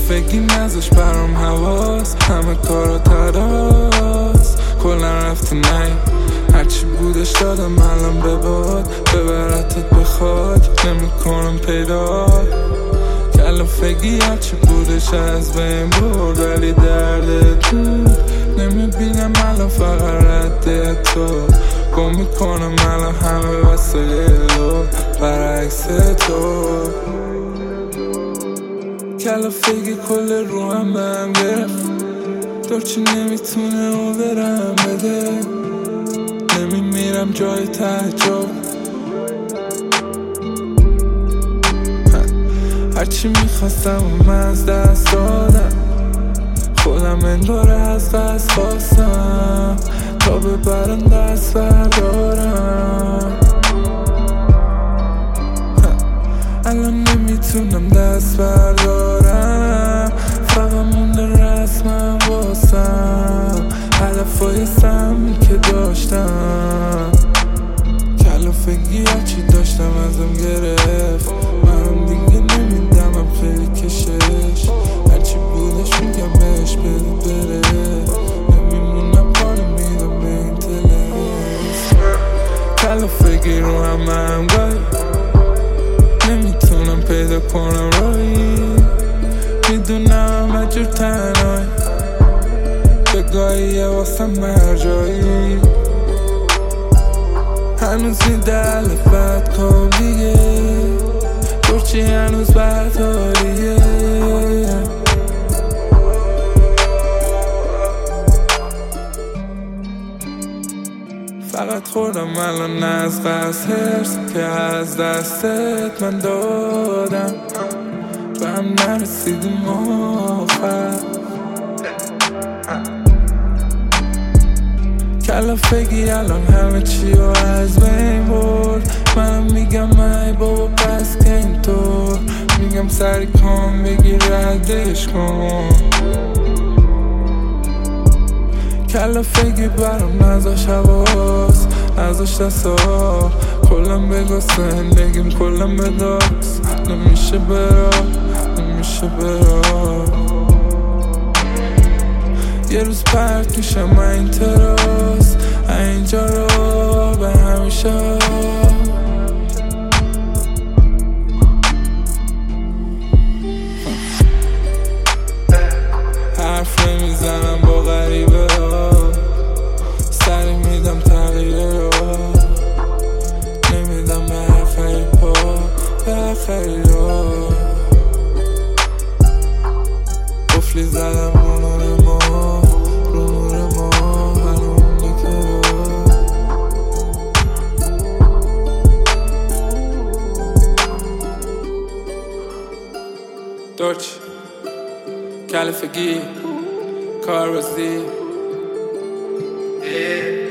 کلافگی نذاش برام حواس، همه کارا تراس، کلن رفتی نیم هرچی بودش دادم الان بباد، ببرتت بخواد نمیکنم پیدا. کلافگی هرچی بودش از بین برد، ولی دردت بود نمیبینم الان فقط رد تو، گم میکنم الان همه وسایلو برعکس تو. کلافگی کل رو هم به هم گرفت، دورچی نمیتونه اون برم بده، نمیمیرم جای تعجب، هرچی میخواستم و من از دست دادم، خودم انداره از دست خواستم تا ببرم دست بردارم. الان نمیتونم دست بردارم، فقط مونده رسمم واسم هدفای سمی که داشتم. کلافگی هرچی داشتم ازم گرفت، منم دیگه نمیدمم خیلی کشش، هرچی بودش میگم بهش بده بره، نمیمونم پاره میدم به این تلس. کلافگی رو هم گاهی نمیتونم پیدا کنم راهی، میدونم همه جور تنهایی، به گاهی واسم مرجایی، هنوز میده لفت کن دیگه، دورچی هنوز بدحالیه. فقط خوردم الان از قصد هرس که از دستت من دادم، به هم نرسیدیم آخر. کلافگی الان همه چی رو از بین برد، منم میگم ای بابا پس که اینطور، میگم سری کام بگیر ردش کن. کلافگی برام نذاش حواس، نذاش دستا، کلم بگو زندگیم کلم بداست، نمیشه برا نمیشه برا. یه روز پرت میشم این تراس، اینجا رو به همیشه. حرف نمیزنم با غریبه ها، سری میدم تغییره رو، نمیدم به خیلی پا به خیلی رو. قفلی زدم رو نور ما، رو نور ما هنوم نکه رو. دورچی کلافگی کار بازی